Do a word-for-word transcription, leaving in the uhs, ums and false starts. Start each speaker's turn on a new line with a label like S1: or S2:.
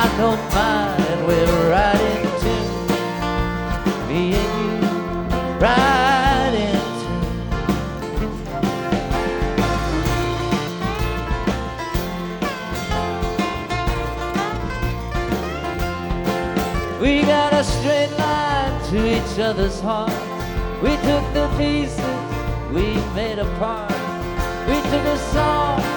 S1: I don't mind, we're right in tune. Me and you, right in tune. We got a straight line to each other's heart. We took the pieces we made apart. We took a song